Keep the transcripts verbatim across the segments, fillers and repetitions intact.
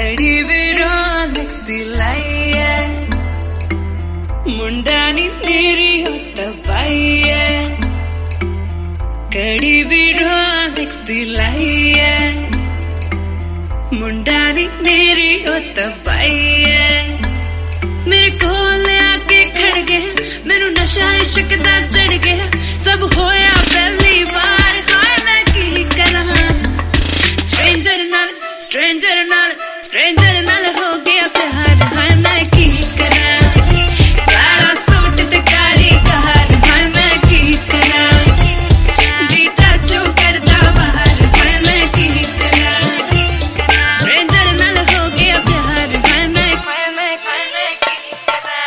कड़ी विरोनिक्स दी लाई है मुंडा नी मेरी होता बाई है कड़ी विरोनिक्स दी लाई है मुंडा नी मेरी होता बाई है मेरे कोल आके खड़ गया मैनू नशा इश्क दा चढ़ गया सब होया पहली बार हाय मैं की करा स्ट्रेंजर नाल स्ट्रेंजर नाल स्ट्रेंजर नाल हो गया प्यार हाय मैं की करा काला सूट ते काली कार हाय मैं की करा बीटा चो करदा बाहर हाय मैं की करा स्ट्रेंजर नाल हो गया प्यार हाय मैं हाय मैं हाय मैं की करा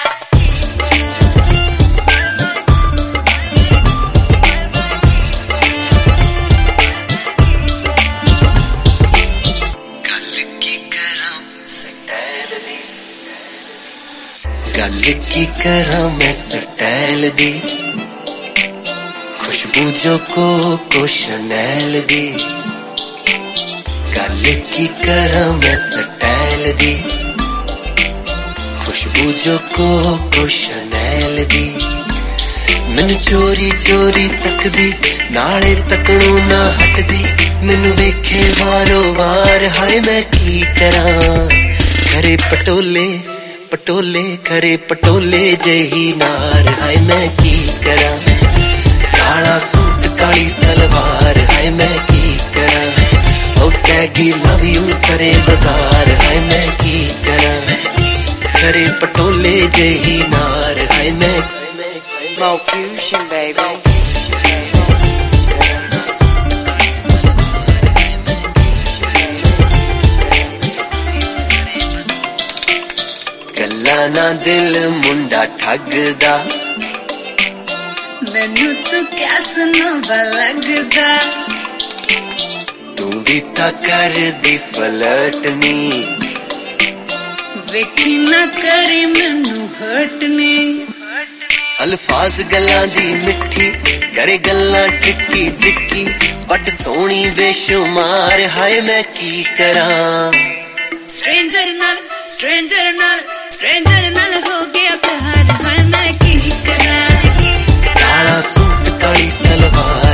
गल की करा मैं स्टाइल दी खुशबू जो कोको शनैल दी गल की करा मैं स्टाइल दी खुशबू जो कोको शनैल दी मैनू चोरी चोरी तकदी नाले तकनू ना हटदी मैनू वेखे वारो वार हाय मैं की करा करे पटोले पटोले करे पटोले जही नार हाय मैं की करा काला सूट काली सलवार हाय मैं की करा ओ कैगी लव यू सरे बाजार हाय मैं की करा करे पटोले जही नार हाय मैं Mo Fusion baby ना दिल मुंडा ठगदा मैनू तो क्या सुनवा लगदा तू भी ता कर दी फ्लर्टनी वेखी ना करी मैनू हटनी अल्फाज गल्लां दी मिठी करे गल्लां टिक्की टिक्की बड़ सोहनी बेशुमार हाय मैं की करा स्ट्रेंजर नाल स्ट्रेंजर नाल स्ट्रेंजर नाल हो गया प्यार हाय मैं की करा काला सूट काली सलवार